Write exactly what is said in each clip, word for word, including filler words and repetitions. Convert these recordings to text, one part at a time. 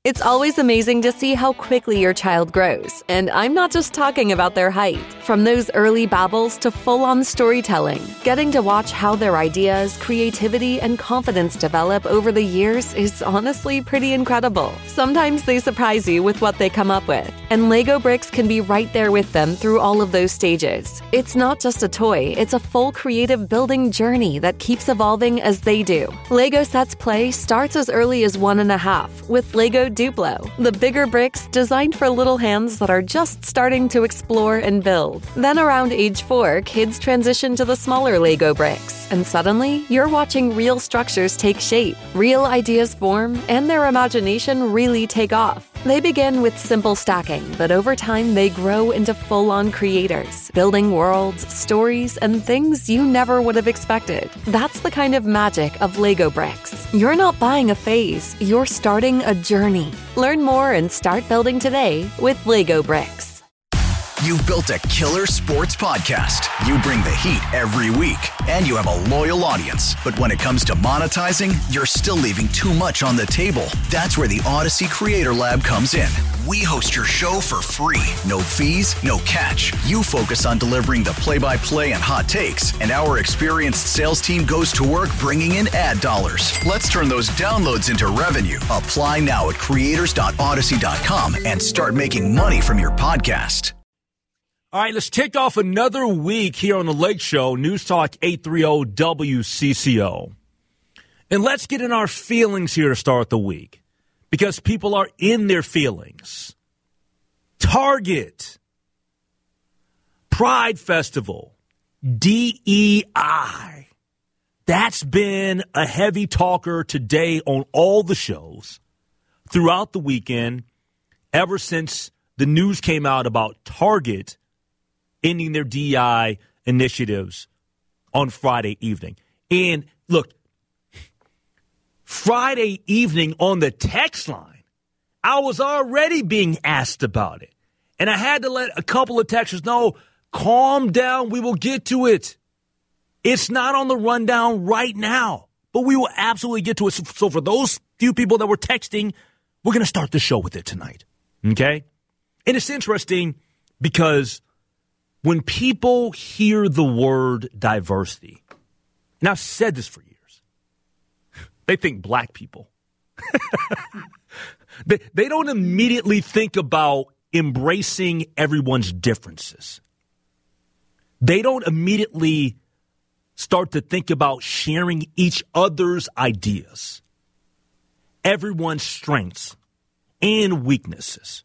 It's always amazing to see how quickly your child grows, and I'm not just talking about their height. From those early babbles to full-on storytelling, getting to watch how their ideas, creativity, and confidence develop over the years is honestly pretty incredible. Sometimes they surprise you with what they come up with, and Lego Bricks can be right there with them through all of those stages. It's not just a toy, it's a full creative building journey that keeps evolving as they do. Lego Sets Play starts as early as one and a half with Lego Duplo, the bigger bricks designed for little hands that are just starting to explore and build. Then around age four, kids transition to the smaller Lego bricks, and suddenly you're watching real structures take shape, real ideas form, and their imagination really take off. They begin with simple stacking, but over time they grow into full-on creators, building worlds, stories, and things you never would have expected. That's the kind of magic of Lego Bricks. You're not buying a phase, you're starting a journey. Learn more and start building today with Lego Bricks. You've built a killer sports podcast. You bring the heat every week, and you have a loyal audience. But when it comes to monetizing, you're still leaving too much on the table. That's where the Odyssey Creator Lab comes in. We host your show for free. No fees, no catch. You focus on delivering the play-by-play and hot takes, and our experienced sales team goes to work bringing in ad dollars. Let's turn those downloads into revenue. Apply now at creators dot odyssey dot com and start making money from your podcast. All right, let's kick off another week here on the Lake Show, News Talk eight thirty W C C O. And let's get in our feelings here to start the week, because people are in their feelings. Target, Pride Festival, D E I. That's been a heavy talker today on all the shows throughout the weekend, ever since the news came out about Target ending their D E I initiatives on Friday evening. And look, Friday evening on the text line, I was already being asked about it. And I had to let a couple of texters know, calm down, we will get to it. It's not on the rundown right now, but we will absolutely get to it. So, so for those few people that were texting, we're going to start the show with it tonight. Okay? And it's interesting because when people hear the word diversity, and I've said this for years, they think black people. they, they don't immediately think about embracing everyone's differences. They don't immediately start to think about sharing each other's ideas, everyone's strengths and weaknesses.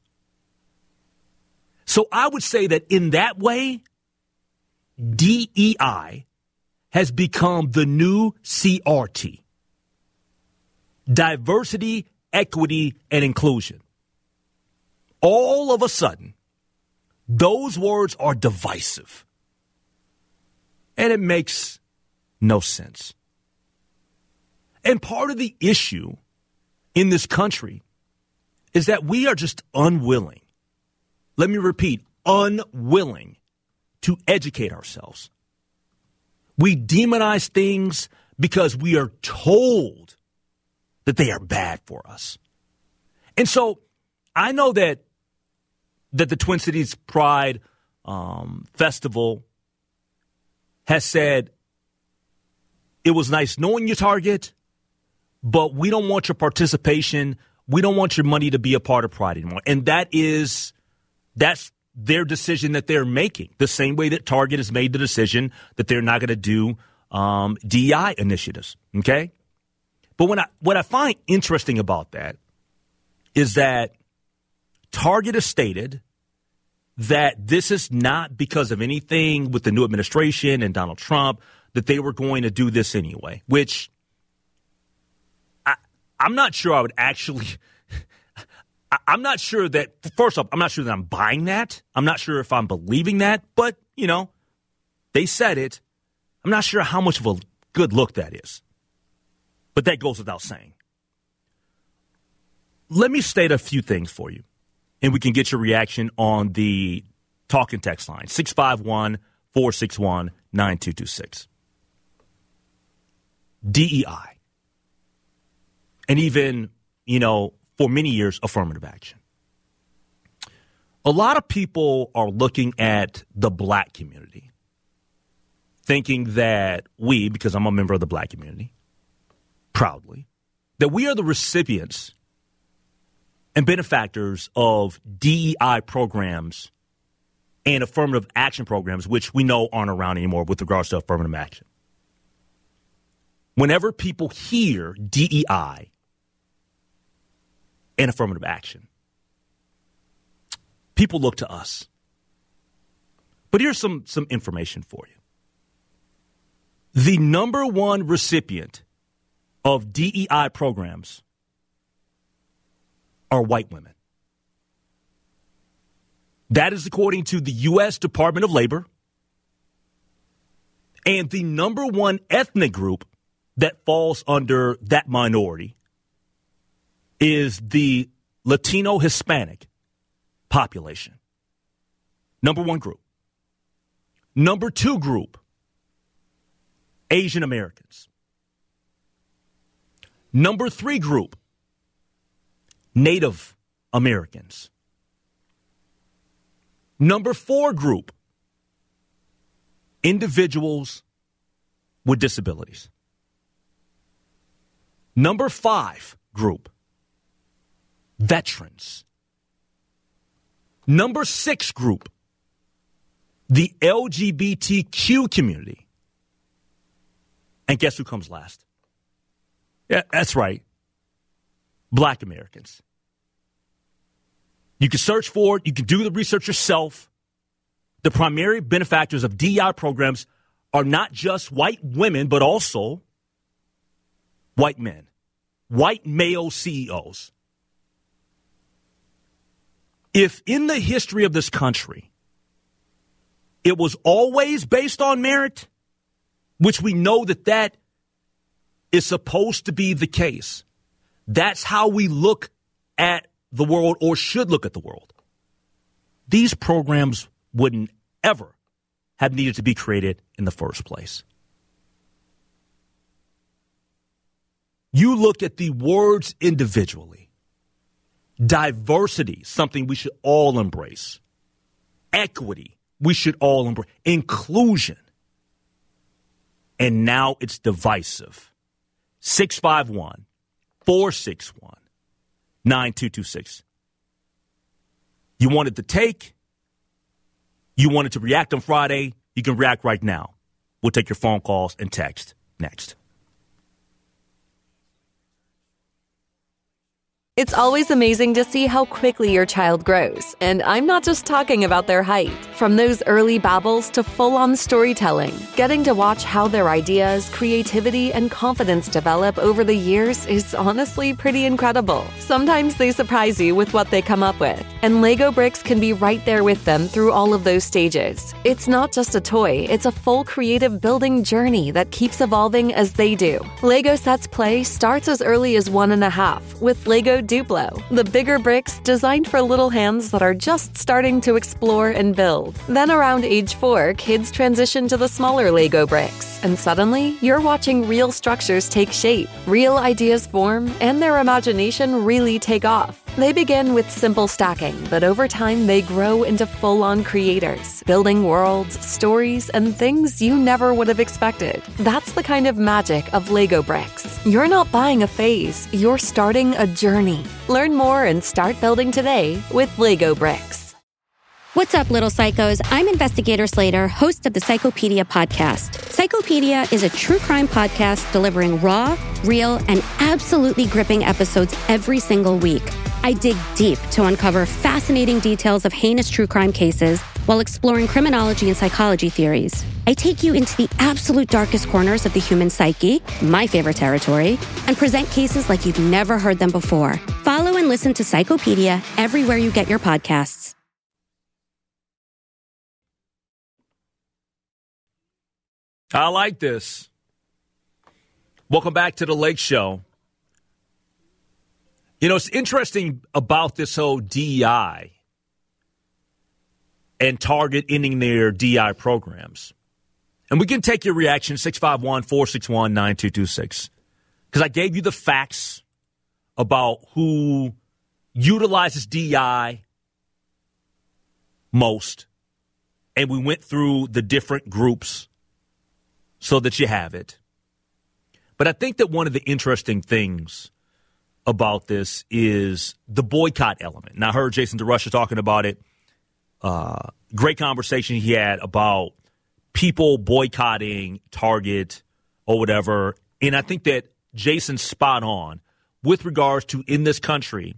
So I would say that in that way, D E I has become the new C R T. Diversity, equity, and inclusion. All of a sudden, those words are divisive. And it makes no sense. And part of the issue in this country is that we are just unwilling. Let me repeat, unwilling to educate ourselves. We demonize things because we are told that they are bad for us. And so I know that that the Twin Cities Pride um, Festival has said it was nice knowing your Target, but we don't want your participation. We don't want your money to be a part of Pride anymore. And that is... That's their decision that they're making, the same way that Target has made the decision that they're not going to do um, D E I initiatives, okay? But when I, what I find interesting about that is that Target has stated that this is not because of anything with the new administration and Donald Trump, that they were going to do this anyway, which I, I'm not sure I would actually... I'm not sure that, first off, I'm not sure that I'm buying that. I'm not sure if I'm believing that. But, you know, they said it. I'm not sure how much of a good look that is. But that goes without saying. Let me state a few things for you, and we can get your reaction on the talk and text line, six five one, four six one, nine two two six. D E I. And even, you know, for many years, affirmative action. A lot of people are looking at the black community, thinking that we, because I'm a member of the black community, proudly, that we are the recipients and benefactors of D E I programs and affirmative action programs, which we know aren't around anymore with regards to affirmative action. Whenever people hear D E I and affirmative action, people look to us. But here's some, some information for you. The number one recipient of D E I programs are white women. That is according to the U S Department of Labor. And the number one ethnic group that falls under that minority is the Latino Hispanic population. Number one group. Number two group, Asian Americans. Number three group, Native Americans. Number four group, individuals with disabilities. Number five group, veterans. Number six group, the L G B T Q community. And guess who comes last? Yeah, that's right. Black Americans. You can search for it. You can do the research yourself. The primary benefactors of D E I programs are not just white women, but also white men, white male C E Os. If in the history of this country, it was always based on merit, which we know that that is supposed to be the case, that's how we look at the world or should look at the world, these programs wouldn't ever have needed to be created in the first place. You look at the words individually. Diversity, something we should all embrace. Equity, we should all embrace. Inclusion. And now it's divisive. six five one, four six one, nine two two six. You wanted to take. You wanted to react on Friday. You can react right now. We'll take your phone calls and text next. It's always amazing to see how quickly your child grows. And I'm not just talking about their height. From those early babbles to full-on storytelling, getting to watch how their ideas, creativity, and confidence develop over the years is honestly pretty incredible. Sometimes they surprise you with what they come up with. And Lego Bricks can be right there with them through all of those stages. It's not just a toy, it's a full creative building journey that keeps evolving as they do. Lego Sets Play starts as early as one and a half with Lego Duplo, the bigger bricks designed for little hands that are just starting to explore and build. Then around age four, kids transition to the smaller Lego bricks, and suddenly you're watching real structures take shape, real ideas form, and their imagination really take off. They begin with simple stacking, but over time they grow into full-on creators, building worlds, stories, and things you never would have expected. That's the kind of magic of Lego Bricks. You're not buying a phase, you're starting a journey. Learn more and start building today with Lego Bricks. What's up, little psychos? I'm Investigator Slater, host of the Psychopedia podcast. Psychopedia is a true crime podcast delivering raw, real, and absolutely gripping episodes every single week. I dig deep to uncover fascinating details of heinous true crime cases while exploring criminology and psychology theories. I take you into the absolute darkest corners of the human psyche, my favorite territory, and present cases like you've never heard them before. Follow and listen to Psychopedia everywhere you get your podcasts. I like this. Welcome back to the Lake Show. You know, it's interesting about this whole D E I and Target ending their D E I programs. And we can take your reaction, six five one, four six one, nine two two six. Because I gave you the facts about who utilizes D E I most, and we went through the different groups so that you have it. But I think that one of the interesting things about this is the boycott element. And I heard Jason DeRusha talking about it. Uh, great conversation he had about people boycotting Target or whatever. And I think that Jason's spot on with regards to in this country,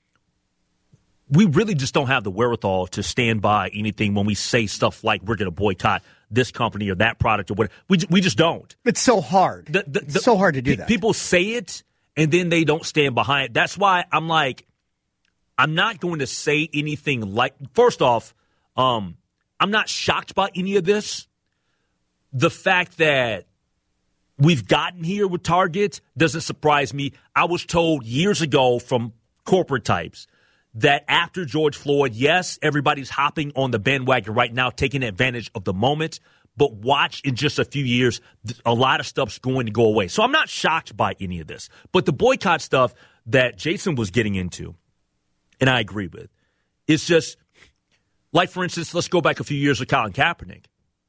we really just don't have the wherewithal to stand by anything when we say stuff like we're going to boycott this company or that product or whatever. We, we just don't. It's so hard. The, the, the, it's so hard to do pe- that. People say it, and then they don't stand behind it. That's why I'm like, I'm not going to say anything like, first off, um, I'm not shocked by any of this. The fact that we've gotten here with Target doesn't surprise me. I was told years ago from corporate types that after George Floyd, yes, everybody's hopping on the bandwagon right now, taking advantage of the moment. But watch in just a few years, a lot of stuff's going to go away. So I'm not shocked by any of this. But the boycott stuff that Jason was getting into, and I agree with, it's just, like, for instance, let's go back a few years with Colin Kaepernick.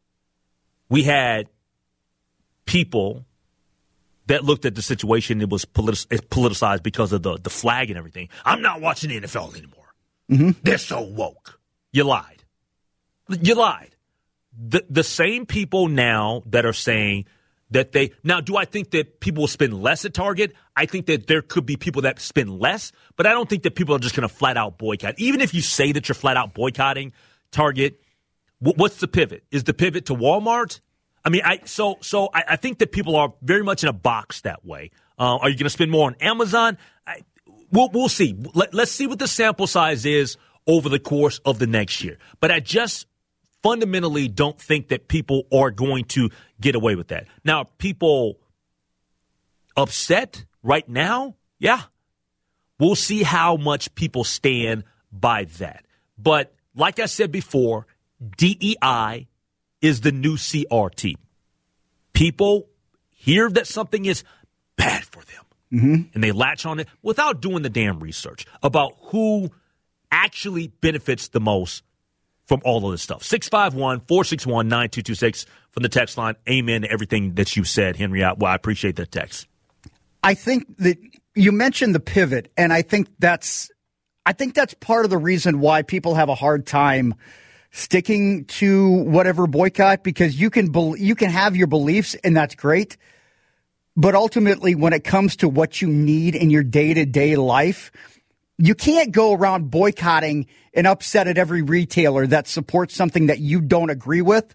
We had people that looked at the situation, it was politic- politicized because of the, the flag and everything. I'm not watching the N F L anymore. Mm-hmm. They're so woke. You lied. You lied. The, the same people now that are saying that they – now, do I think that people will spend less at Target? I think that there could be people that spend less, but I don't think that people are just going to flat out boycott. Even if you say that you're flat out boycotting Target, w- what's the pivot? Is the pivot to Walmart? I mean, I so so I, I think that people are very much in a box that way. Uh, are you going to spend more on Amazon? I, we'll we'll see. Let, let's see what the sample size is over the course of the next year. But I just fundamentally don't think that people are going to get away with that. Now, people upset right now? Yeah. We'll see how much people stand by that. But like I said before, D E I is the new C R T. People hear that something is bad for them, mm-hmm. and they latch on it without doing the damn research about who actually benefits the most from all of this stuff. six five one, four six one, nine two two six from the text line. Amen to everything that you said, Henry. I, well, I appreciate that text. I think that you mentioned the pivot, and I think that's I think that's part of the reason why people have a hard time sticking to whatever boycott, because you can be, you can have your beliefs, and that's great. But ultimately, when it comes to what you need in your day-to-day life, you can't go around boycotting and upset at every retailer that supports something that you don't agree with.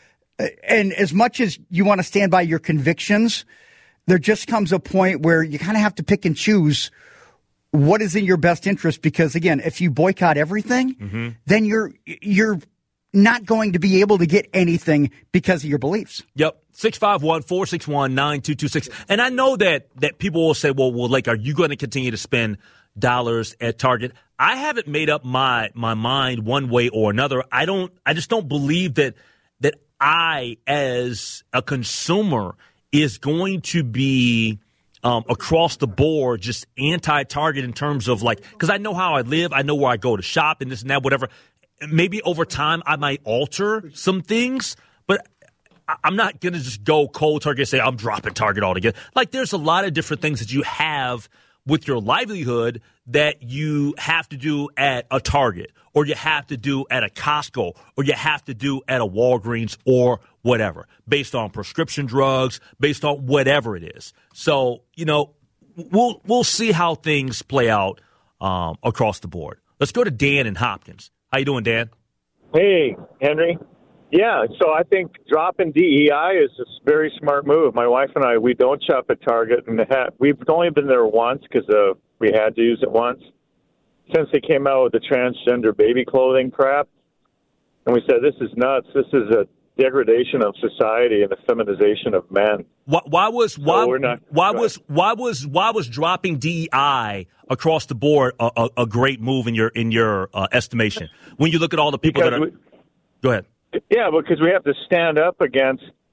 And as much as you want to stand by your convictions, there just comes a point where you kind of have to pick and choose what is in your best interest. Because, again, if you boycott everything, mm-hmm. then you're you're not going to be able to get anything because of your beliefs. Yep. six five one, four six one, nine two two six. And I know that that people will say, well, well, like, are you going to continue to spend dollars at Target? I haven't made up my my mind one way or another. I don't I just don't believe that that I, as a consumer, is going to be um, across the board just anti-Target in terms of, like, because I know how I live, I know where I go to shop and this and that, whatever. Maybe over time I might alter some things, but I'm not going to just go cold Target and say I'm dropping Target altogether. Like, there's a lot of different things that you have with your livelihood that you have to do at a Target, or you have to do at a Costco, or you have to do at a Walgreens or whatever, based on prescription drugs, based on whatever it is. So, you know, we'll we'll see how things play out um, across the board. Let's go to Dan in Hopkins. How you doing, Dan? Hey, Henry. Yeah, so I think dropping D E I is a very smart move. My wife and I, we don't shop at Target, and ha- we've only been there once because uh, we had to use it once. Since they came out with the transgender baby clothing crap, and we said, this is nuts. This is a degradation of society and a feminization of men. Why, why was why so not, why right. was why was why was dropping D E I across the board a, a, a great move in your in your uh, estimation? When you look at all the people because that are, we, go ahead. Yeah, because we have to stand up against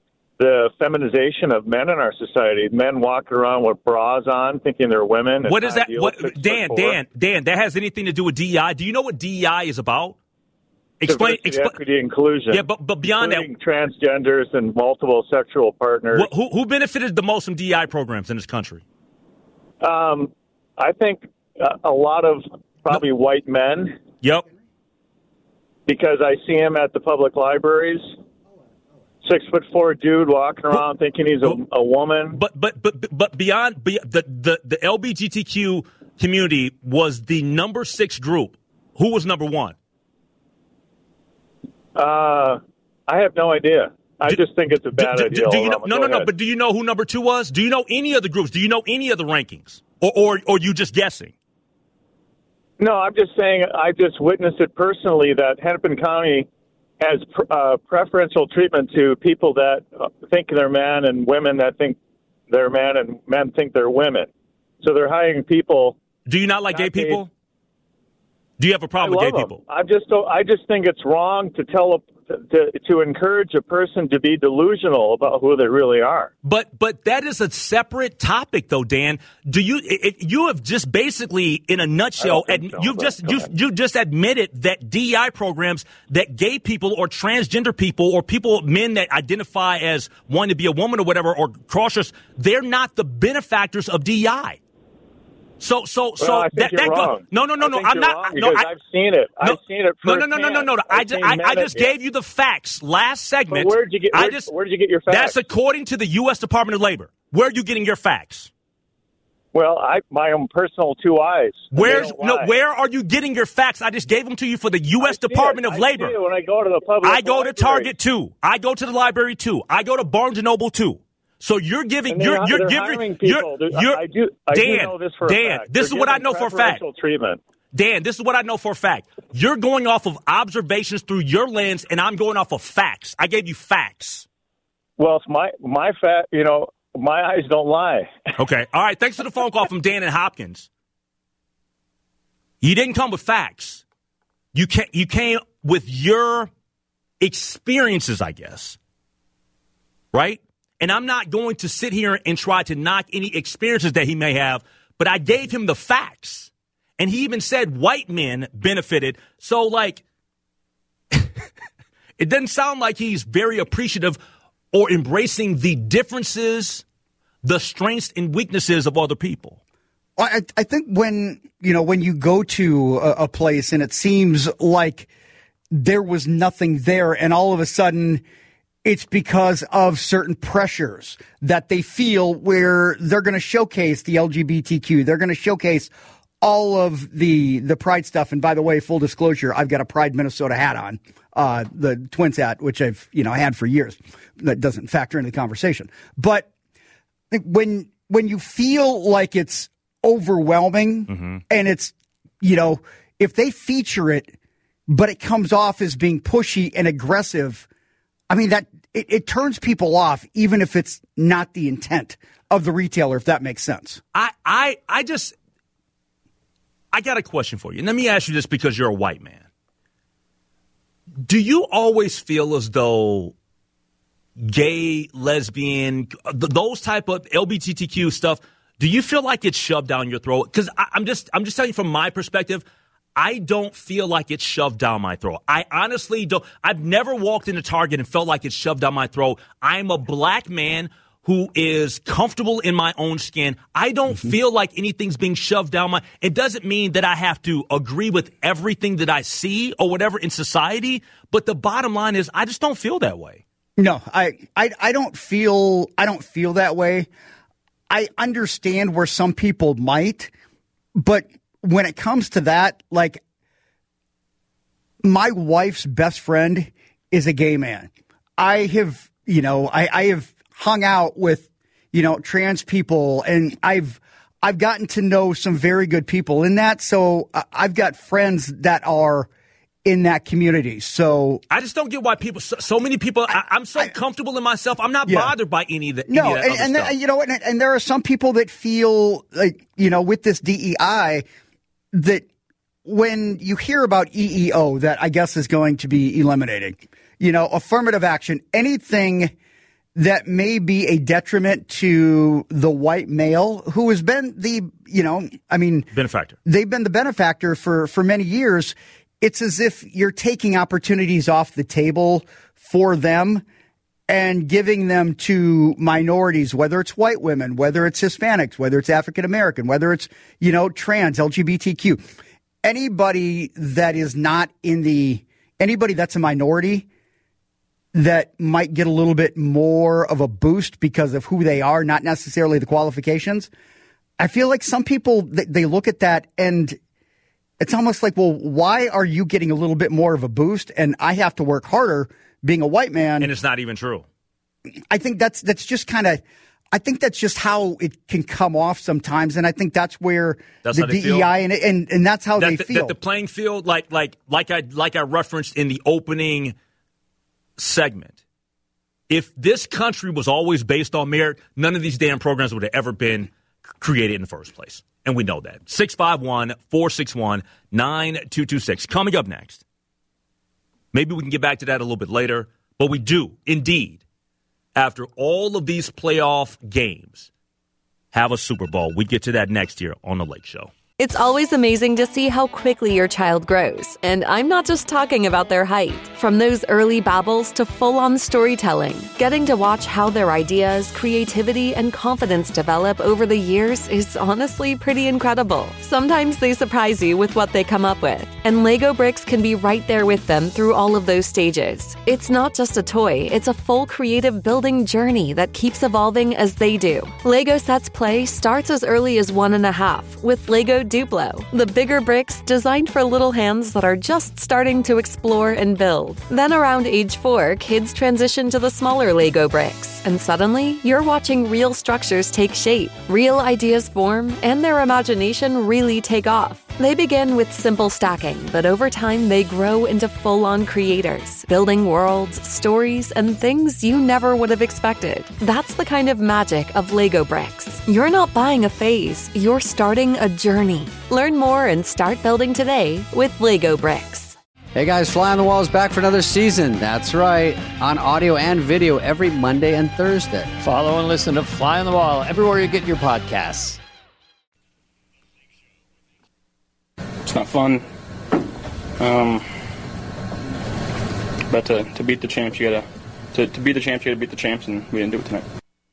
the feminization of men in our society. Men walking around with bras on, thinking they're women. What is that? What, Dan, Dan, Dan, that has anything to do with D E I? Do you know what D E I is about? Explain. Diversity, equity, inclusion. Yeah, but, but beyond that. Transgenders and multiple sexual partners. Wh- who, who benefited the most from D E I programs in this country? Um, I think uh, a lot of probably no. white men. Yep. Because I see him at the public libraries. Six foot four dude walking around thinking he's a, a woman. But but but but beyond be, the, the the L G B T Q community was the number six group. Who was number one? Uh, I have no idea. I do, just think it's a bad do, idea. Do, do you know, no, no, no. ahead. But do you know who number two was? Do you know any of the groups? Do you know any of the rankings, or or or you just guessing? No, I'm just saying. I just witnessed it personally that Hennepin County has uh, preferential treatment to people that think they're men and women that think they're men and men think they're women. So they're hiring people. Do you not like not gay people? Paid. Do you have a problem I with gay them. people? I just don't, I just think it's wrong to tell a, to, to encourage a person to be delusional about who they really are. But but that is a separate topic, though, Dan. Do you it, you have just basically, in a nutshell, ad, so, you've just you you just admitted that D E I programs that gay people or transgender people or people men that identify as wanting to be a woman or whatever or crossers, they're not the benefactors of D E I. So, so, well, so I think that, you're that wrong. Go, no, no, no, no. I'm not. No, I, I've seen it. No, I've seen it. No, no, no, no, no, no. no. I just, I, I just it, gave yeah. you the facts last segment. But where'd you get? Where, I just, where'd you get your facts? That's according to the U S Department of Labor. Where are you getting your facts? Well, I my own personal two eyes. Where's no? Where are you getting your facts? I just gave them to you for the U S Department of I Labor. See it when I go to the public, I go library. to Target too. I go to the library too. I go to Barnes and Noble too. So you're giving, you're, they're, you're they're giving, you're, you're, I do, I Dan, do know this for Dan, a fact. this they're is what I know for a fact. Treatment. Dan, this is what I know for a fact. You're going off of observations through your lens, and I'm going off of facts. I gave you facts. Well, it's my my fact. You know, my eyes don't lie. Okay. All right. Thanks for the phone call from Dan and Hopkins. You didn't come with facts. You came, you came with your experiences, I guess. Right? And I'm not going to sit here and try to knock any experiences that he may have, but I gave him the facts. And he even said white men benefited. So, like, it doesn't sound like he's very appreciative or embracing the differences, the strengths and weaknesses of other people. I, I think when, you know, when you go to a, a place and it seems like there was nothing there and all of a sudden it's because of certain pressures that they feel where they're going to showcase the L G B T Q. They're going to showcase all of the the Pride stuff. And by the way, full disclosure, I've got a Pride Minnesota hat on, uh, the Twins hat, which I've, you know, had for years. That doesn't factor into the conversation. But when when you feel like it's overwhelming mm-hmm. and it's, you know, if they feature it, but it comes off as being pushy and aggressive, I mean, that it, it turns people off, even if it's not the intent of the retailer, if that makes sense. I, I, I just, I got a question for you. And let me ask you this because you're a white man. Do you always feel as though gay, lesbian, th- those type of L G B T Q stuff, do you feel like it's shoved down your throat? Because I'm just, I'm just telling you from my perspective, I don't feel like it's shoved down my throat. I honestly don't. I've never walked into Target and felt like it's shoved down my throat. I'm a black man who is comfortable in my own skin. I don't mm-hmm. feel like anything's being shoved down my. It doesn't mean that I have to agree with everything that I see or whatever in society. But the bottom line is, I just don't feel that way. No, I, I, I don't feel. I don't feel that way. I understand where some people might, but when it comes to that, like, my wife's best friend is a gay man. I have, you know, I, I have hung out with, you know, trans people, and I've I've gotten to know some very good people in that. So I've got friends that are in that community. So I just don't get why people, so, so many people, I, I'm so I, comfortable in myself. I'm not yeah. bothered by any of that. No, any of that and, other and stuff. The, you know, and, and there are some people that feel like, you know, with this D E I, that when you hear about E E O, that I guess is going to be eliminating, you know, affirmative action, anything that may be a detriment to the white male who has been the, you know, I mean, benefactor. They've been the benefactor for, for many years. It's as if you're taking opportunities off the table for them and giving them to minorities, whether it's white women, whether it's Hispanics, whether it's African American, whether it's, you know, trans, L G B T Q. Anybody that is not in the, anybody that's a minority that might get a little bit more of a boost because of who they are, not necessarily the qualifications. I feel like some people, they look at that and it's almost like, well, why are you getting a little bit more of a boost and I have to work harder being a white man? And it's not even true. I think that's that's just kind of, I think that's just how it can come off sometimes. And I think that's where that's the D E I and, and and that's how that they the, feel. That the playing field, like like like I like I referenced in the opening segment, if this country was always based on merit, none of these damn programs would have ever been created in the first place. And we know that. six five one, four six one, nine two two six. Coming up next. Maybe we can get back to that a little bit later. But we do, indeed, after all of these playoff games, have a Super Bowl. We get to that next year on The Lake Show. It's always amazing to see how quickly your child grows. And I'm not just talking about their height. From those early babbles to full-on storytelling, getting to watch how their ideas, creativity, and confidence develop over the years is honestly pretty incredible. Sometimes they surprise you with what they come up with. And Lego Bricks can be right there with them through all of those stages. It's not just a toy, it's a full creative building journey that keeps evolving as they do. Lego Sets Play starts as early as one and a half with Lego Duplo, the bigger bricks designed for little hands that are just starting to explore and build. Then around age four, kids transition to the smaller Lego bricks, and suddenly you're watching real structures take shape, real ideas form, and their imagination really take off. They begin with simple stacking, but over time they grow into full-on creators, building worlds, stories, and things you never would have expected. That's the kind of magic of Lego Bricks. You're not buying a phase, you're starting a journey. Learn more and start building today with Lego Bricks. Hey guys, Fly on the Wall is back for another season. That's right, on audio and video every Monday and Thursday. Follow and listen to Fly on the Wall everywhere you get your podcasts. It's not fun, um, but to, to beat the champs, you gotta to, to beat the champs, you gotta beat the champs, and we didn't do it tonight.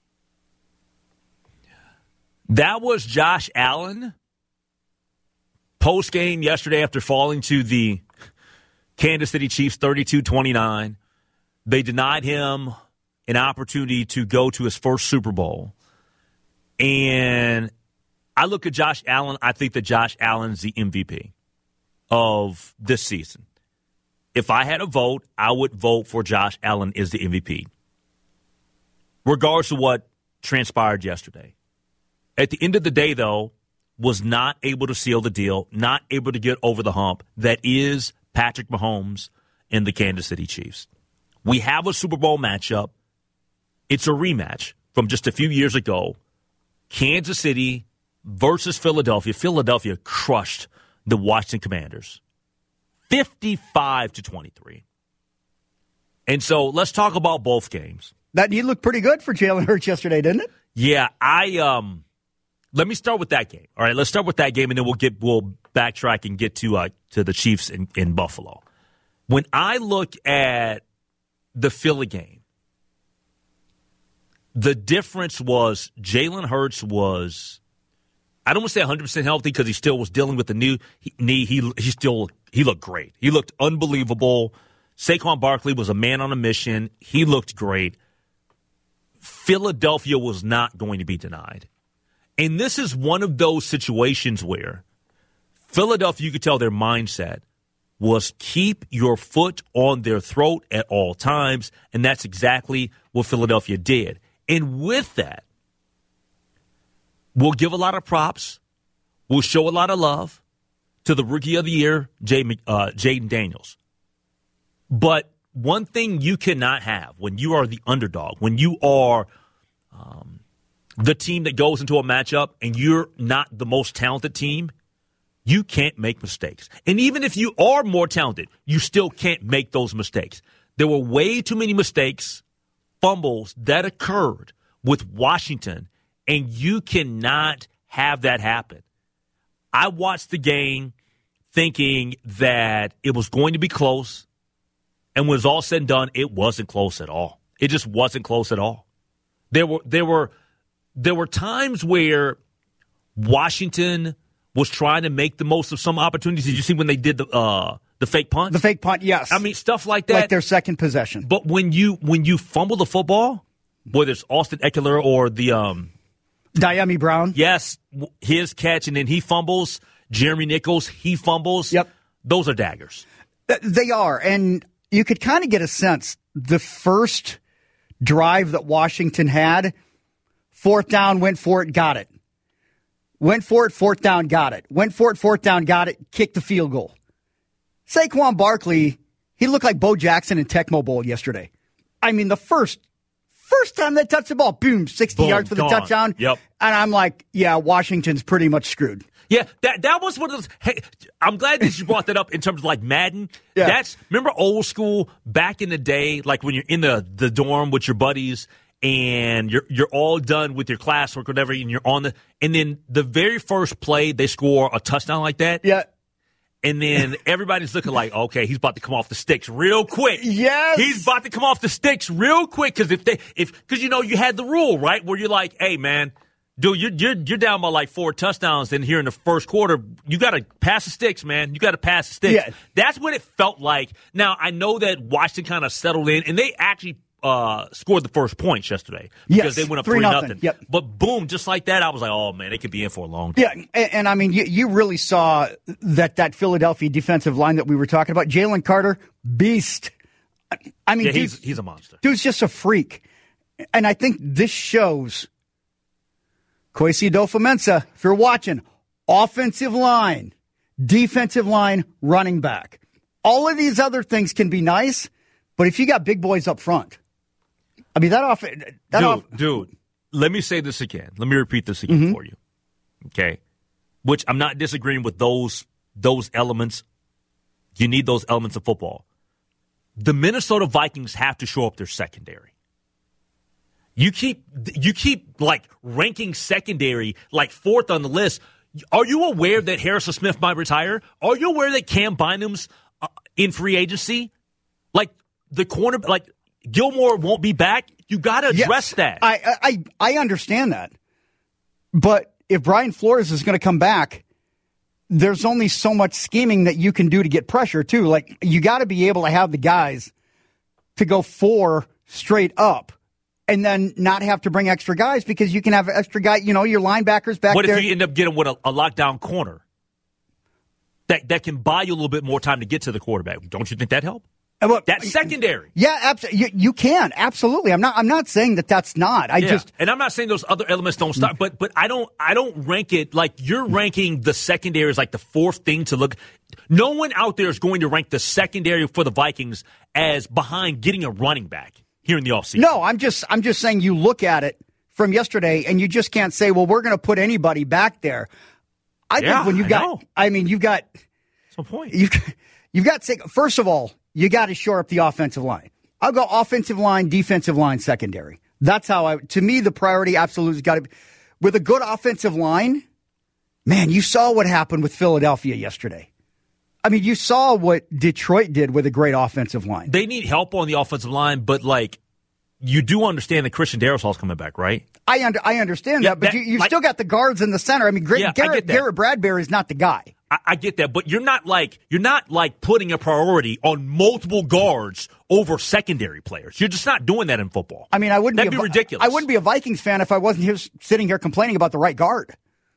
That was Josh Allen post game yesterday after falling to the Kansas City Chiefs thirty-two twenty-nine. They denied him an opportunity to go to his first Super Bowl, and I look at Josh Allen, I think that Josh Allen's the M V P of this season. If I had a vote, I would vote for Josh Allen as the M V P, regardless of what transpired yesterday. At the end of the day, though, was not able to seal the deal, not able to get over the hump that is Patrick Mahomes and the Kansas City Chiefs. We have a Super Bowl matchup. It's a rematch from just a few years ago. Kansas City versus Philadelphia. Philadelphia crushed the Washington Commanders fifty-five to twenty-three. And so let's talk about both games. That he looked pretty good for Jalen Hurts yesterday, didn't it? Yeah, I um let me start with that game. All right, let's start with that game and then we'll get we'll backtrack and get to uh to the Chiefs in, in Buffalo. When I look at the Philly game, the difference was Jalen Hurts was, I don't want to say one hundred percent healthy because he still was dealing with the new knee. He he still he looked great. He looked unbelievable. Saquon Barkley was a man on a mission. He looked great. Philadelphia was not going to be denied. And this is one of those situations where Philadelphia, you could tell their mindset was keep your foot on their throat at all times, and that's exactly what Philadelphia did. And with that, we'll give a lot of props. We'll show a lot of love to the Rookie of the Year, Jay, uh, Jaden Daniels. But one thing you cannot have when you are the underdog, when you are um, the team that goes into a matchup and you're not the most talented team, you can't make mistakes. And even if you are more talented, you still can't make those mistakes. There were way too many mistakes fumbles that occurred with Washington, and you cannot have that happen. I watched the game thinking that it was going to be close, and when it was all said and done, it wasn't close at all. It just wasn't close at all. There were there were there were times where Washington was trying to make the most of some opportunities. Did you see when they did the uh, the fake punt? The fake punt, yes. I mean, stuff like that. Like their second possession. But when you when you fumble the football, whether it's Austin Eckler or the um, Diami Brown, yes, his catch, and then he fumbles. Jeremy Nichols, he fumbles. Yep, those are daggers. They are, and you could kind of get a sense the first drive that Washington had, fourth down, went for it, got it. Went for it, fourth down, got it. Went for it, fourth down, got it, kicked the field goal. Saquon Barkley, he looked like Bo Jackson in Tecmo Bowl yesterday. I mean, the first first time they touched the ball, boom, sixty Boom, yards for the gone. touchdown. Yep. And I'm like, yeah, Washington's pretty much screwed. Yeah, that that was one of those. Hey, I'm glad that you brought that up in terms of like Madden. Yeah. That's remember old school back in the day, like when you're in the, the dorm with your buddies and you're you're all done with your classwork or whatever, and you're on the and then the very first play they score a touchdown like that. Yeah. And then everybody's looking like, okay, he's about to come off the sticks real quick. Yes. He's about to come off the sticks real quick because if they if because you know you had the rule, right, where you're like, hey man. Dude, you're, you're you're down by like four touchdowns. Then here in the first quarter, you got to pass the sticks, man. You got to pass the sticks. Yeah. That's what it felt like. Now I know that Washington kind of settled in, and they actually uh, scored the first points yesterday because yes, they went up three three nothing. nothing. Yep. But boom, just like that, I was like, oh man, they could be in for a long time. Yeah, and, and I mean, you, you really saw that that Philadelphia defensive line that we were talking about. Jalen Carter, beast. I mean, Yeah, he's dude's, he's a monster. dude's just a freak, and I think this shows. Kwesi Adofo-Mensah, if you're watching, offensive line, defensive line, running back. All of these other things can be nice, but if you got big boys up front, I mean, that off. That dude, off- dude, let me say this again. Let me repeat this again Mm-hmm. for you. Okay? Which I'm not disagreeing with those those elements. You need those elements of football. The Minnesota Vikings have to show up their secondary. You keep you keep like ranking secondary like fourth on the list. Are you aware that Harrison Smith might retire? Are you aware that Cam Bynum's uh, in free agency? Like the corner, like Gilmore won't be back. You got to address Yes, that. I, I I understand that, but if Brian Flores is going to come back, there's only so much scheming that you can do to get pressure too. Like you got to be able to have the guys to go four straight up. And then not have to bring extra guys because you can have extra guy, you know, your linebackers back what there. if you end up getting with a, a lockdown corner that that can buy you a little bit more time to get to the quarterback? Don't you think that help? Well, That's secondary. Yeah, absolutely. You, you can absolutely. I'm not. I'm not saying that that's not. I Yeah. just. And I'm not saying those other elements don't start, but but I don't I don't rank it like you're ranking the secondary as like the fourth thing to look. No one out there is going to rank the secondary for the Vikings as behind getting a running back here in the offseason. No, I'm just. I'm just saying you look at it from yesterday, and you just can't say, well, we're going to put anybody back there. I Yeah, think when you've I got. know. I mean, you've got. That's my point. You you've got to, first of all, you got to shore up the offensive line. I'll go offensive line, defensive line, secondary. That's how I. To me, the priority absolutely has got to be with a good offensive line. Man, you saw what happened with Philadelphia yesterday. I mean, you saw what Detroit did with a great offensive line. They need help on the offensive line, but like you do understand that Christian Darrisaw's coming back, right? I under, I understand Yeah, that, but that- you, you've like- still got the guards in the center. I mean, Garrett, Yeah, I Garrett, get that. Garrett Bradbury is not the guy. I, I get that, but you're not like you're not like putting a priority on multiple guards over secondary players. You're just not doing that in football. I mean, I wouldn't That'd be, be a, ridiculous. I wouldn't be a Vikings fan if I wasn't here, sitting here complaining about the right guard.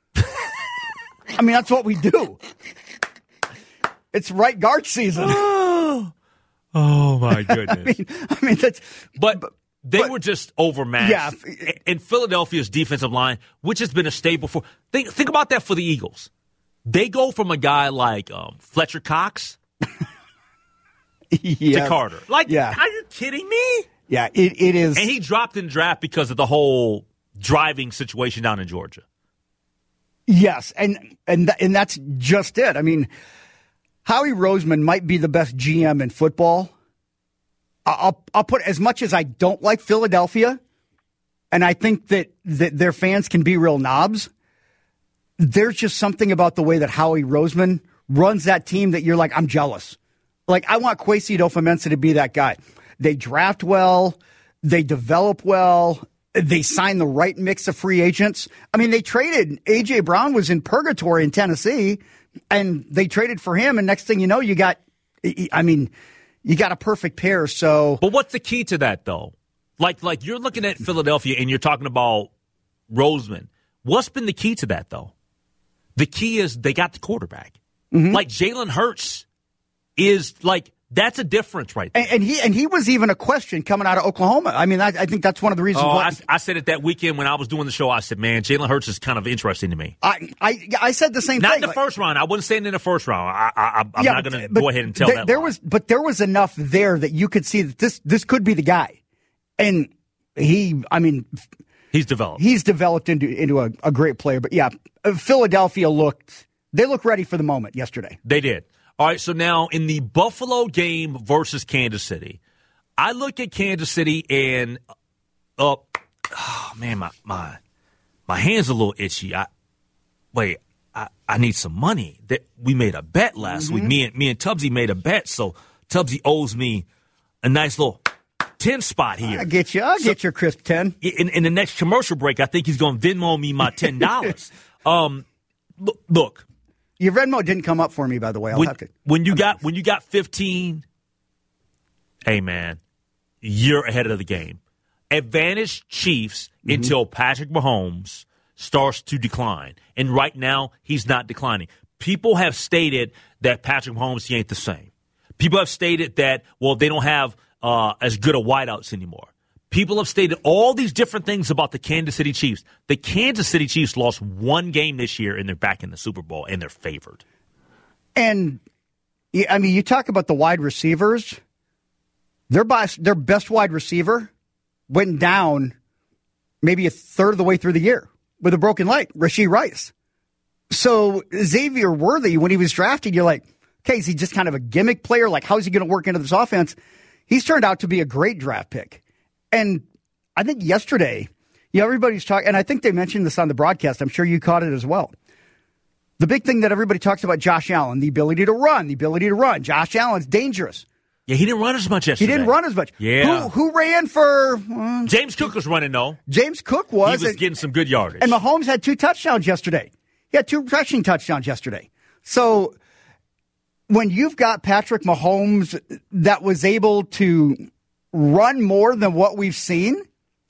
I mean, that's what we do. It's right guard season. Oh, oh my goodness! I mean, I mean that's. But they but- were just overmatched. Yeah. And Philadelphia's defensive line, which has been a staple for. Think, think about that for the Eagles. They go from a guy like um, Fletcher Cox yeah, to Carter. Like, yeah. are you kidding me? Yeah, it, it is. And he dropped in draft because of the whole driving situation down in Georgia. Yes, and and th- and that's just it. I mean, Howie Roseman might be the best G M in football, I'll, I'll put as much as I don't like Philadelphia, and I think that, that their fans can be real knobs, there's just something about the way that Howie Roseman runs that team that you're like, I'm jealous. Like, I want Kwesi Adofo-Mensah to be that guy. They draft well. They develop well. They sign the right mix of free agents. I mean, they traded. A J. Brown was in purgatory in Tennessee, and they traded for him, and next thing you know, you got, I mean, you got a perfect pair. So, But what's the key to that, though? Like, like you're looking at Philadelphia, and you're talking about Roseman. What's been the key to that, though? The key is they got the quarterback. Mm-hmm. Like, Jalen Hurts is, like, that's a difference right there. And, and he and he was even a question coming out of Oklahoma. I mean, I, I think that's one of the reasons oh, why. I, I said it that weekend when I was doing the show. I said, man, Jalen Hurts is kind of interesting to me. I I, I said the same not thing. Not in the like, first round. I wasn't saying in the first round. I, I, I'm yeah, not going to but go ahead and tell th- that there lie. was, But there was enough there that you could see that this this could be the guy. And he, I mean... He's developed. He's developed into, into a, a great player. But, yeah, Philadelphia looked... They looked ready for the moment yesterday. They did. All right, so now in the Buffalo game versus Kansas City, I look at Kansas City and, uh, oh, man, my my my hand's a little itchy. I Wait, I, I need some money. That We made a bet last mm-hmm. week. Me and, me and Tubbsy made a bet, so Tubbsy owes me a nice little ten spot here. I'll get you. I'll so, get your crisp ten. In, in the next commercial break, I think he's going to Venmo me my ten dollars. um, look, look. Your Venmo didn't come up for me, by the way. I'll when, have to. When you got when you got fifteen, hey man, you're ahead of the game. Advantage Chiefs mm-hmm. until Patrick Mahomes starts to decline, and right now he's not declining. People have stated that Patrick Mahomes he ain't the same. People have stated that well they don't have uh, as good a wideouts anymore. People have stated all these different things about the Kansas City Chiefs. The Kansas City Chiefs lost one game this year, and they're back in the Super Bowl, and they're favored. And, I mean, you talk about the wide receivers. Their best, their best wide receiver went down maybe a third of the way through the year with a broken leg, Rashee Rice. So Xavier Worthy, when he was drafted, you're like, okay, is he just kind of a gimmick player? Like, how's he going to work into this offense? He's turned out to be a great draft pick. And I think yesterday, you know, everybody's talking, and I think they mentioned this on the broadcast. I'm sure you caught it as well. The big thing that everybody talks about Josh Allen, the ability to run, the ability to run. Josh Allen's dangerous. Yeah, he didn't run as much yesterday. He didn't run as much. Yeah. Who, who ran for? Uh, James Cook was running, though. James Cook was. He was and, getting some good yardage. And Mahomes had two touchdowns yesterday. He had two rushing touchdowns yesterday. So when you've got Patrick Mahomes that was able to run more than what we've seen,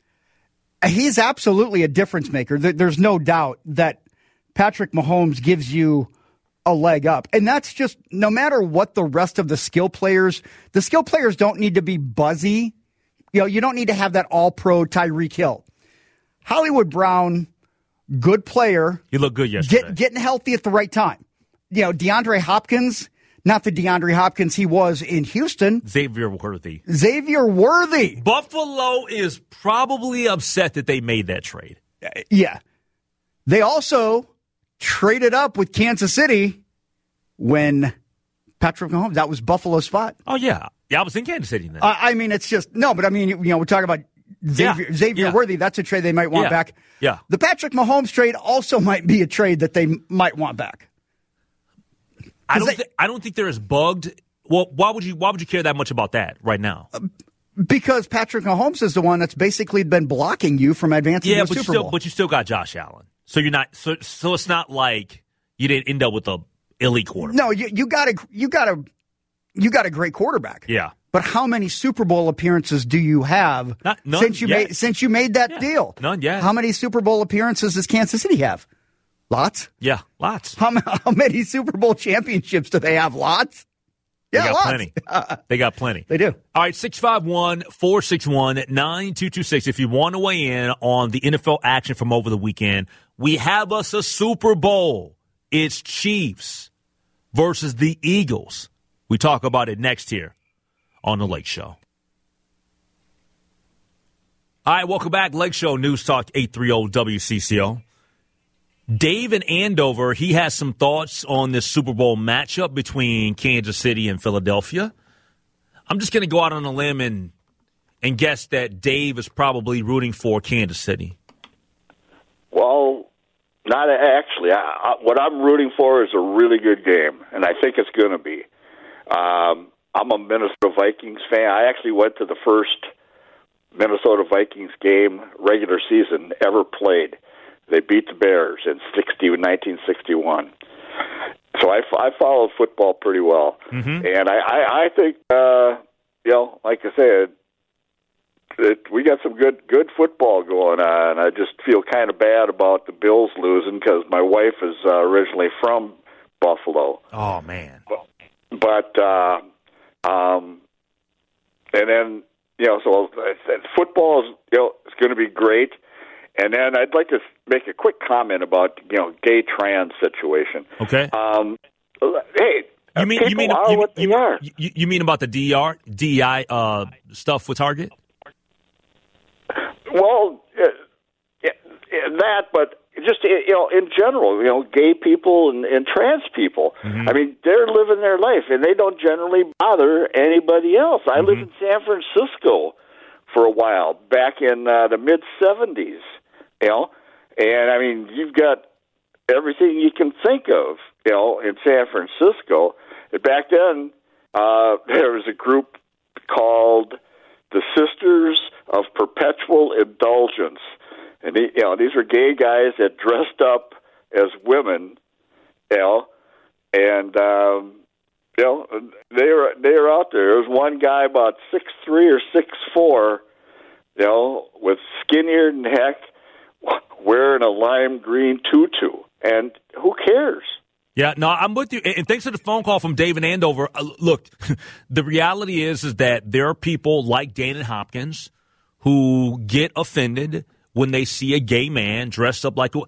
he's absolutely a difference maker. There's no doubt that Patrick Mahomes gives you a leg up. And that's just no matter what the rest of the skill players, the skill players don't need to be buzzy. You know, you don't need to have that all-pro Tyreek Hill. Hollywood Brown, good player. He looked good yesterday. Get, getting healthy at the right time. You know, DeAndre Hopkins, not the DeAndre Hopkins he was in Houston. Xavier Worthy. Xavier Worthy. Buffalo is probably upset that they made that trade. Uh, yeah. They also traded up with Kansas City when Patrick Mahomes, that was Buffalo's spot. Oh, yeah. Yeah, I was in Kansas City then. Uh, I mean, it's just, no, but I mean, you know, we're talking about Xavier, yeah. Xavier yeah. Worthy. That's a trade they might want yeah. back. Yeah. The Patrick Mahomes trade also might be a trade that they might want back. I don't. They, th- I don't think they're as bugged. Well, why would you? Why would you care that much about that right now? Uh, because Patrick Mahomes is the one that's basically been blocking you from advancing yeah, to a but Super you still, Bowl. but you still got Josh Allen, so you're not. So, so it's not like you didn't end up with a elite quarterback. No, you, you got a you got a you got a great quarterback. Yeah, but how many Super Bowl appearances do you have not, none since you yet. made since you made that yeah, deal? None yet. How many Super Bowl appearances does Kansas City have? Lots. Yeah, lots. How, how many Super Bowl championships do they have? Lots. Yeah, they got lots. plenty. They got plenty. They do. All right, six five one, four six one, nine two two six. If you want to weigh in on the N F L action from over the weekend, we have us a Super Bowl. It's Chiefs versus the Eagles. We talk about it next here on The Lake Show. All right, welcome back. Lake Show News Talk eight thirty W C C O. Dave in Andover, he has some thoughts on this Super Bowl matchup between Kansas City and Philadelphia. I'm just going to go out on a limb and and guess that Dave is probably rooting for Kansas City. Well, not actually. I, I, what I'm rooting for is a really good game, and I think it's going to be. Um, I'm a Minnesota Vikings fan. I actually went to the first Minnesota Vikings game, regular season, ever played. They beat the Bears in nineteen sixty-one. So I, I followed football pretty well. Mm-hmm. And I, I, I think, uh, you know, like I said, it, we got some good good football going on. I just feel kind of bad about the Bills losing because my wife is uh, originally from Buffalo. Oh, man. But, but uh, um, and then, you know, so football is, you know, it's going to be great. And then I'd like to make a quick comment about, you know, gay trans situation. Okay. Um, hey, you mean you mean are you, what you, they are. You, you mean about the D E R, D E I uh, stuff with Target? Well, uh, that, but just, you know, in general, you know, gay people and, and trans people. Mm-hmm. I mean, they're living their life, and they don't generally bother anybody else. I mm-hmm. lived in San Francisco for a while, back in uh, the mid-seventies, you know, and, I mean, you've got everything you can think of, you know, in San Francisco. And back then, uh, there was a group called the Sisters of Perpetual Indulgence. And, they, you know, these were gay guys that dressed up as women, you know, and, um, you know, they were, they were out there. There was one guy about six three or six four, you know, with skinnier than heck, wearing a lime green tutu. And who cares? Yeah, no, I'm with you. And thanks for the phone call from David Andover. Uh, look, the reality is is that there are people like Dan Hopkins who get offended when they see a gay man dressed up like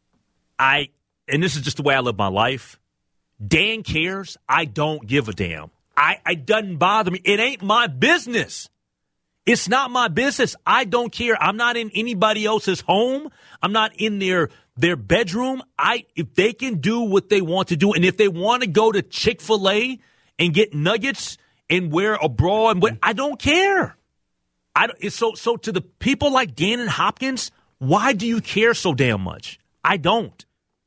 I. And this is just the way I live my life. Dan cares. I don't give a damn. I it doesn't bother me. It ain't my business. It's not my business. I don't care. I'm not in anybody else's home. I'm not in their their bedroom. I if they can do what they want to do, and if they want to go to Chick-fil-A and get nuggets and wear a bra, and what, I don't care. I don't, so so to the people like Dan and Hopkins, why do you care so damn much? I don't.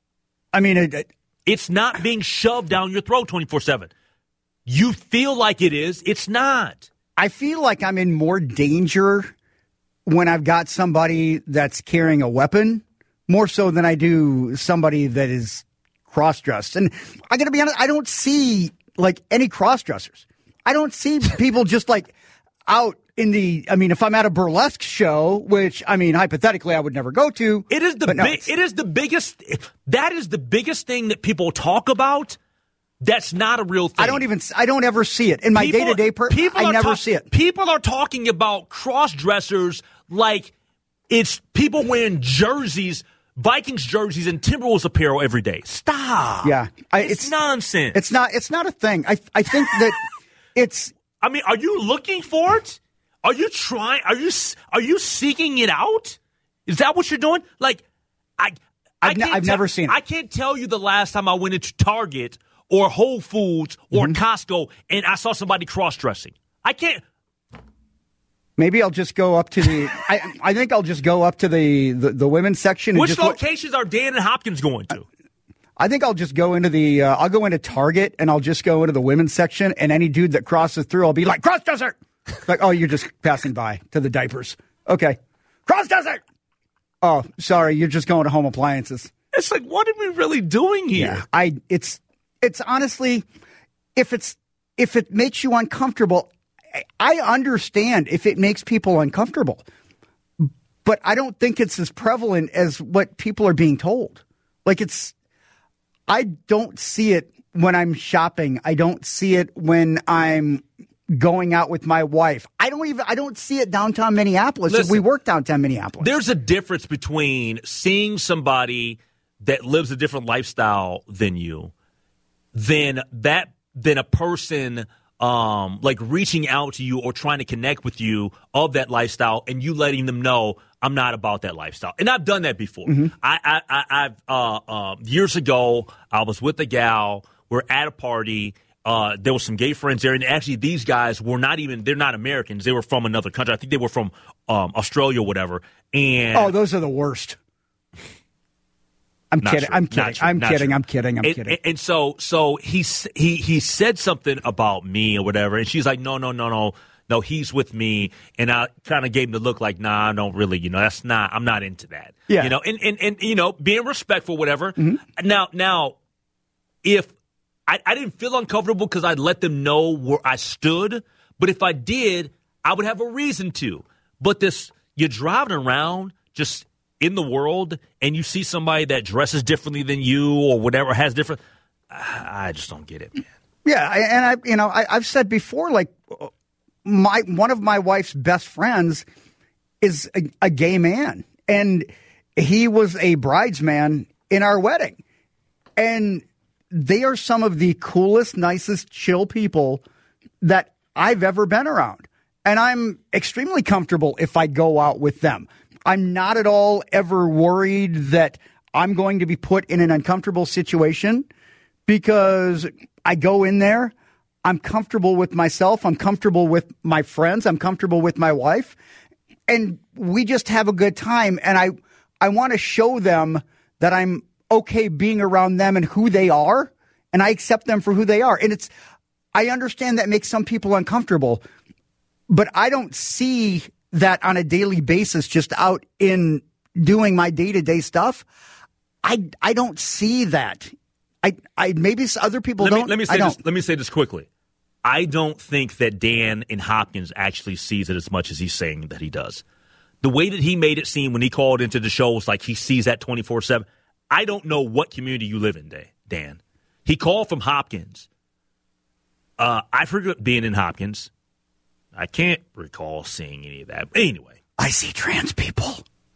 I mean, it, it, it's not being shoved down your throat twenty-four seven. You feel like it is. It's not. I feel like I'm in more danger when I've got somebody that's carrying a weapon, more so than I do somebody that is cross-dressed. And I got to be honest, I don't see like any cross-dressers. I don't see people just like out in the, I mean, if I'm at a burlesque show, which, I mean, hypothetically I would never go to. It is the no, big, it is the biggest, that is the biggest thing that people talk about. That's not a real thing. I don't even, I don't ever see it. In my people, day-to-day, per- people I never talk, see it. People are talking about cross-dressers like it's people wearing jerseys, Vikings jerseys and Timberwolves apparel every day. Stop. Yeah. I, it's, it's nonsense. It's not, it's not a thing. I, I think that it's. I mean, are you looking for it? Are you trying, are you, are you seeking it out? Is that what you're doing? Like, I, I I've, n- I've te- never seen it. I can't tell you the last time I went into Target or Whole Foods or mm-hmm. Costco and I saw somebody cross-dressing. I can't. Maybe I'll just go up to the, I, I think I'll just go up to the, the, the women's section. And Which just locations look, are Dan and Hopkins going to? I think I'll just go into the, uh, I'll go into Target and I'll just go into the women's section and any dude that crosses through, I'll be like, cross-dresser! Like, oh, you're just passing by to the diapers. Okay. Cross-dresser! Oh, sorry, you're just going to home appliances. It's like, what are we really doing here? Yeah, I, it's, it's honestly, if it's, if it makes you uncomfortable, I understand if it makes people uncomfortable, but I don't think it's as prevalent as what people are being told. Like it's, I don't see it when I'm shopping. I don't see it when I'm going out with my wife. I don't even, I don't see it downtown Minneapolis. Listen, we work downtown Minneapolis. There's a difference between seeing somebody that lives a different lifestyle than you, than that, than a person um, like reaching out to you or trying to connect with you of that lifestyle and you letting them know I'm not about that lifestyle. And I've done that before. Mm-hmm. I, I, I, I've uh, uh, years ago, I was with a gal. We're at a party. Uh, there was some gay friends there, and actually these guys were not even, they're not Americans. They were from another country. I think they were from um, Australia or whatever. And oh, those are the worst. I'm kidding. True. I'm kidding. True. I'm Not kidding. true. I'm kidding. I'm and, kidding. And, and so, so he he he said something about me or whatever, and she's like, "No, no, no, no, no. He's with me." And I kind of gave him the look, like, "Nah, I don't really. You know, that's not. I'm not into that. Yeah. You know, and and, and you know, being respectful, whatever. Mm-hmm. Now, now, if I, I didn't feel uncomfortable because I let them know where I stood, but if I did, I would have a reason to. But this, you're driving around just in the world and you see somebody that dresses differently than you or whatever, has different, I just don't get it, man. Yeah, I, and I, you know, I, I've said before, like, my one of my wife's best friends is a, a gay man, and he was a bridesman in our wedding, and they are some of the coolest, nicest, chill people that I've ever been around, and I'm extremely comfortable if I go out with them. I'm not at all ever worried that I'm going to be put in an uncomfortable situation because I go in there, I'm comfortable with myself, I'm comfortable with my friends, I'm comfortable with my wife, and we just have a good time. And I, I want to show them that I'm okay being around them and who they are, and I accept them for who they are. And it's, I understand that makes some people uncomfortable, but I don't see that on a daily basis, just out in doing my day-to-day stuff. I I don't see that. I I maybe other people let don't. Me, let me say I don't. this. Let me say this quickly. I don't think that Dan in Hopkins actually sees it as much as he's saying that he does. The way that he made it seem when he called into the show was like he sees that twenty-four seven. I don't know what community you live in, Dan. He called from Hopkins. Uh, I forget being in Hopkins. I can't recall seeing any of that. But anyway. I see trans people.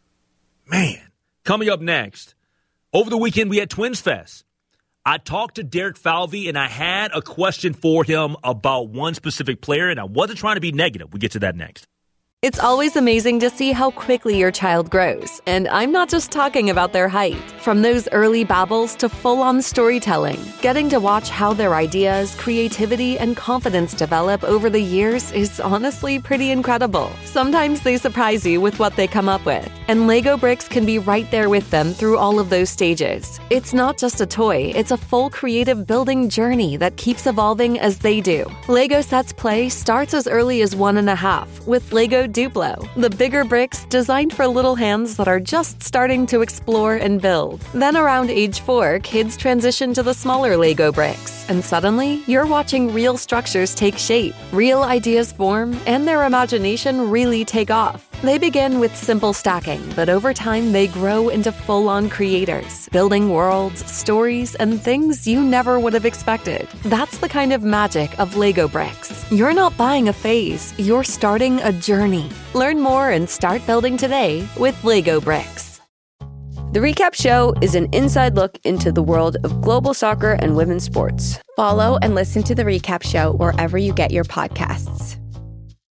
Man. Coming up next, over the weekend we had Twins Fest. I talked to Derek Falvey, and I had a question for him about one specific player, and I wasn't trying to be negative. We'll get to that next. It's always amazing to see how quickly your child grows, and I'm not just talking about their height. From those early babbles to full-on storytelling, getting to watch how their ideas, creativity, and confidence develop over the years is honestly pretty incredible. Sometimes they surprise you with what they come up with, and Lego Bricks can be right there with them through all of those stages. It's not just a toy, it's a full creative building journey that keeps evolving as they do. Lego Sets Play starts as early as one and a half with Lego Duplo, the bigger bricks designed for little hands that are just starting to explore and build. Then around age four, kids transition to the smaller Lego bricks, and suddenly you're watching real structures take shape, real ideas form, and their imagination really take off. They begin with simple stacking, but over time they grow into full-on creators, building worlds, stories, and things you never would have expected. That's the kind of magic of Lego Bricks. You're not buying a phase, you're starting a journey. Learn more and start building today with Lego Bricks. The Recap Show is an inside look into the world of global soccer and women's sports. Follow and listen to The Recap Show wherever you get your podcasts.